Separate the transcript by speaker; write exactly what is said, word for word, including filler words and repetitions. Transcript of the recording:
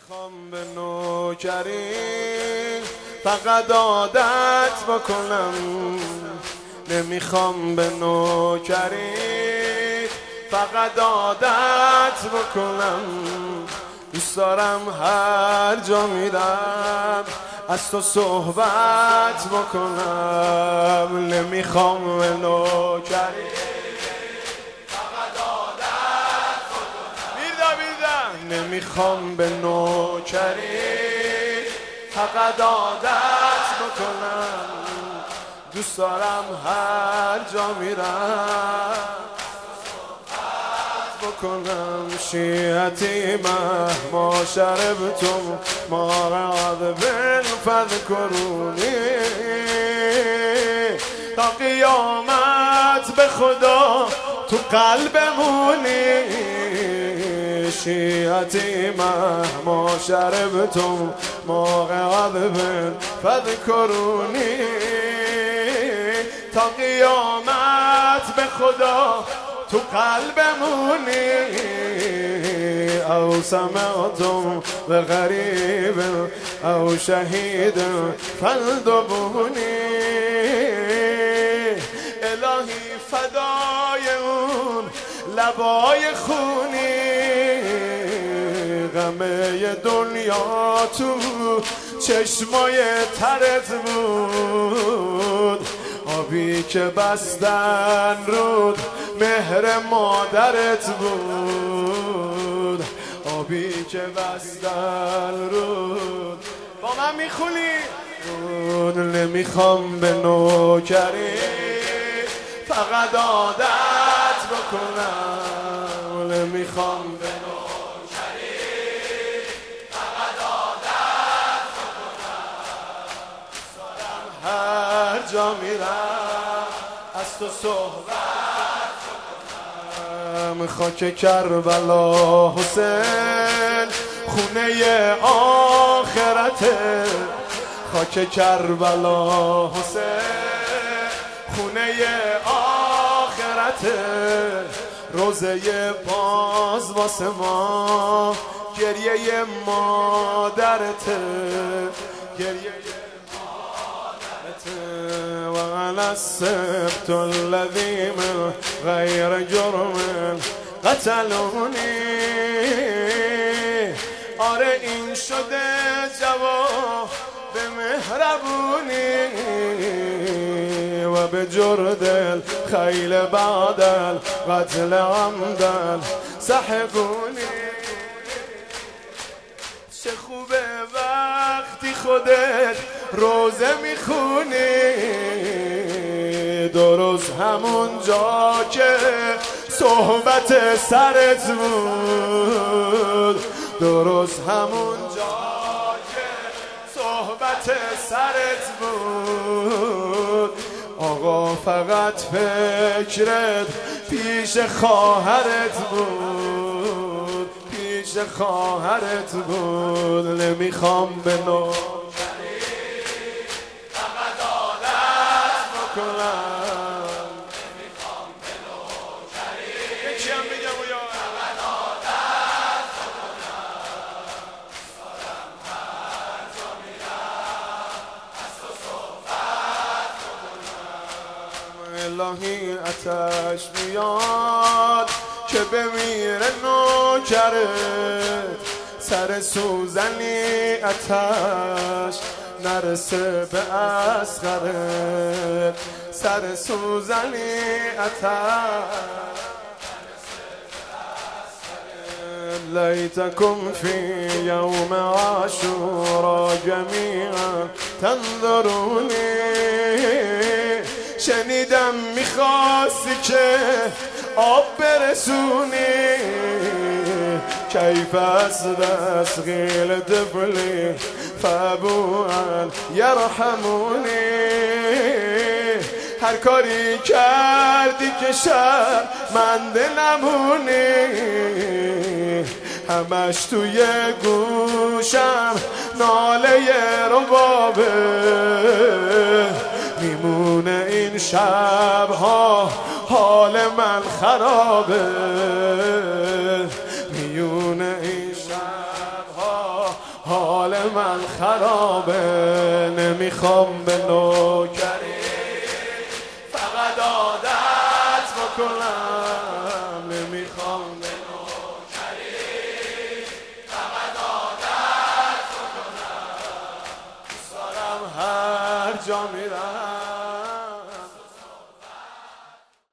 Speaker 1: نمیخوام به نوکری فقط عادت بکنم، نمیخوام به نوکری فقط عادت بکنم. دوست دارم هر جا میرم از تو صحبت بکنم. نمیخوام به نوکری فقط عادت بکنم. بیرده بیرده نمیخوام به نوکری فقط عادت بکنم. دوست دارم هر جا میرم بکنم. شیعتی مهما شربتم ما غضب فذكرونی. تا قیامت به خدا تو قلبمونی. شیعتی مهما شربتم ما غضب فذكرونی. تا قیامت به خدا تو قلبمونی. او سمعتم به غریب او شهید فلدبونی. الهی فدای اون لبای خونی. غمه دنیا تو چشمای ترت بود. آبی که بستن رود مهر مادرت بود. آبی که بستن رود با من میخونی. نمیخوام به نوکری فقط عادت بکنم. نمیخوام به نوکری فقط عادت بکنم. هر جا میرم از تو صحبت بکنم. خاک کربلا حسین خونه آخرته. خاک کربلا حسین خونه آخرته. روزه باز واسه ما گریه مادرته. گریه وعلى السبت الذي من غير جرم قتلوني. آره این شده جواب به مهربونی و به جرد الخیل بعد القتل عمدا سحقونی. چه خوبه وقتی خودت روزه میخونی. درست همون جا که صحبت سرت بود. درست همون جا که صحبت سرت بود. آقا فقط فکرت پیش خواهرت بود. پیش خواهرت بود. نمیخوام به نو
Speaker 2: نمیخوام به نوکری
Speaker 1: یکی هم بگم و یا
Speaker 2: فقط عادت بکنم. دارم هر جا میرم از تو صحبت
Speaker 1: بکنم. الهی آتش میاد که بمیره نوکرت. سر سوزنی آتش نرسه به اصغرت. سر سوزنی آتش لیتکم فی یوم عاشورا جمیعا تنظرونی. شنیدم میخواستی که آب برسونی. کیف اصل اسقیل طفلی فابوان یرحمونی. هر کاری کردی که شرمنده نمونی. همش توی گوشم ناله ربابه. میمونه این شبها حال من خرابه. میونه این شبها من خرابه، نمیخوام به نوکری فقط عادت بکنم، نمیخوام به نوکری فقط عادت بکنم، دوست دارم هر جا میرم